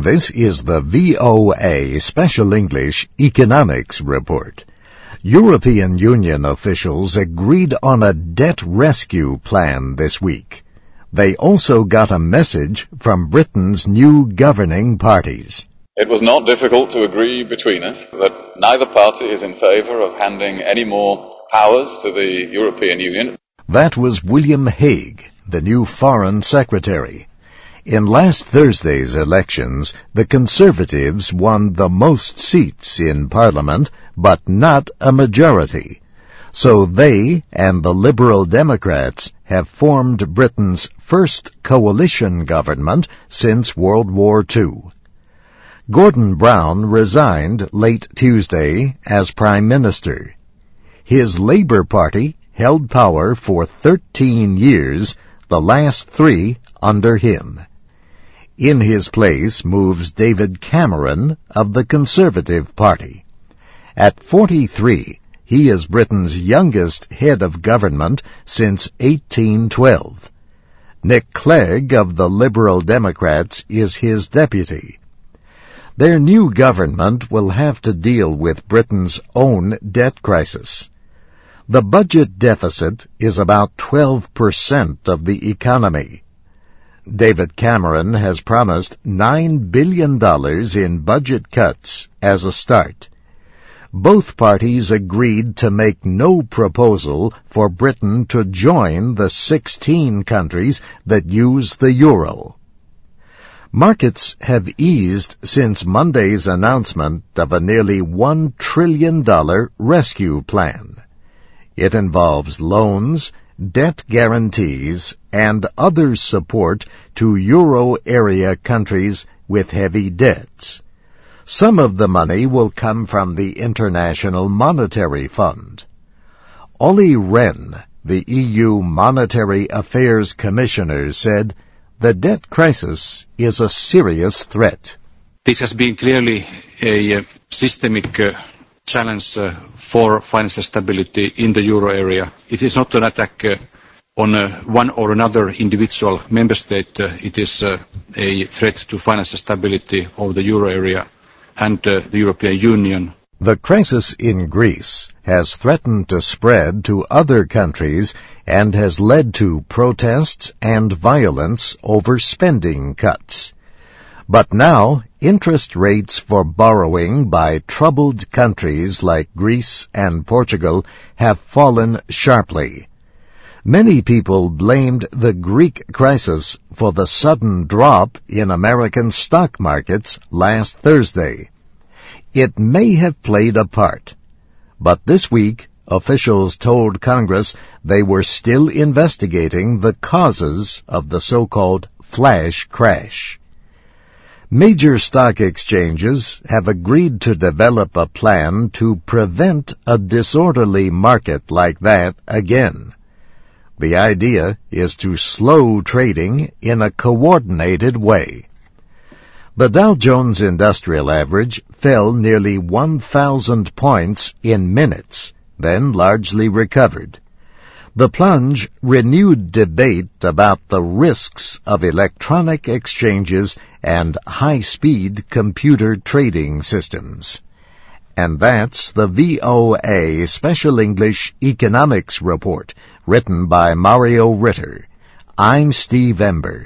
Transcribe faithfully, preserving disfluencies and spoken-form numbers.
This is the V O A Special English Economics Report. European Union officials agreed on a debt rescue plan this week. They also got a message from Britain's new governing parties. It was not difficult to agree between us that neither party is in favour of handing any more powers to the European Union. That was William Hague, the new Foreign Secretary. In last Thursday's elections, the Conservatives won the most seats in Parliament, but not a majority. So they and the Liberal Democrats have formed Britain's first coalition government since World War Two. Gordon Brown resigned late Tuesday as Prime Minister. His Labour Party held power for thirteen years, the last three under him. In his place moves David Cameron of the Conservative Party. At forty-three, he is Britain's youngest head of government since eighteen twelve. Nick Clegg of the Liberal Democrats is his deputy. Their new government will have to deal with Britain's own debt crisis. The budget deficit is about twelve percent of the economy. David Cameron has promised nine billion dollars in budget cuts as a start. Both parties agreed to make no proposal for Britain to join the sixteen countries that use the euro. Markets have eased since Monday's announcement of a nearly one trillion dollars rescue plan. It involves loans, debt guarantees, and other support to euro area countries with heavy debts. Some of the money will come from the International Monetary Fund. Olli Rehn, the E U Monetary Affairs Commissioner, said the debt crisis is a serious threat. This has been clearly a uh, systemic uh, challenge uh, for financial stability in the euro area. It is not an attack uh, on uh, one or another individual member state. Uh, it is uh, a threat to financial stability of the euro area and uh, the European Union. The crisis in Greece has threatened to spread to other countries and has led to protests and violence over spending cuts. But now, interest rates for borrowing by troubled countries like Greece and Portugal have fallen sharply. Many people blamed the Greek crisis for the sudden drop in American stock markets last Thursday. It may have played a part, but this week officials told Congress they were still investigating the causes of the so-called flash crash. Major stock exchanges have agreed to develop a plan to prevent a disorderly market like that again. The idea is to slow trading in a coordinated way. The Dow Jones Industrial Average fell nearly one thousand points in minutes, then largely recovered. The plunge renewed debate about the risks of electronic exchanges and high-speed computer trading systems. And that's the V O A Special English Economics Report, written by Mario Ritter. I'm Steve Ember.